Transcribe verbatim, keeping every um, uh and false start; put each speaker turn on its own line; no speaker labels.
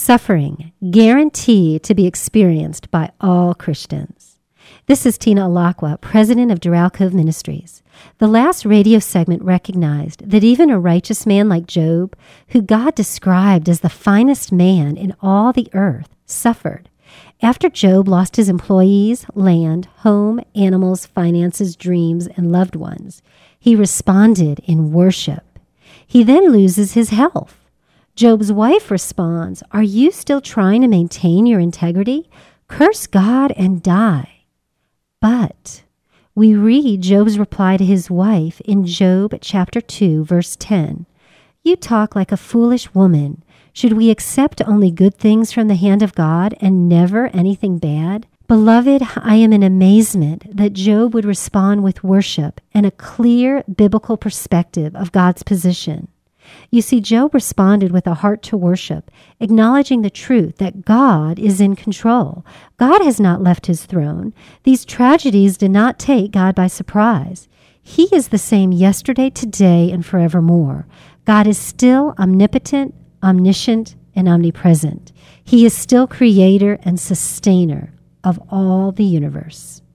Suffering, guaranteed to be experienced by all Christians. This is Tina Alakwa, president of Doral Cove Ministries. The last radio segment recognized that even a righteous man like Job, who God described as the finest man in all the earth, suffered. After Job lost his employees, land, home, animals, finances, dreams, and loved ones, he responded in worship. He then loses his health. Job's wife responds, "Are you still trying to maintain your integrity? Curse God and die." But we read Job's reply to his wife in Job chapter two, verse ten. "You talk like a foolish woman. Should we accept only good things from the hand of God and never anything bad?" Beloved, I am in amazement that Job would respond with worship and a clear biblical perspective of God's position. You see, Job responded with a heart to worship, acknowledging the truth that God is in control. God has not left his throne. These tragedies did not take God by surprise. He is the same yesterday, today, and forevermore. God is still omnipotent, omniscient, and omnipresent. He is still creator and sustainer of all the universe.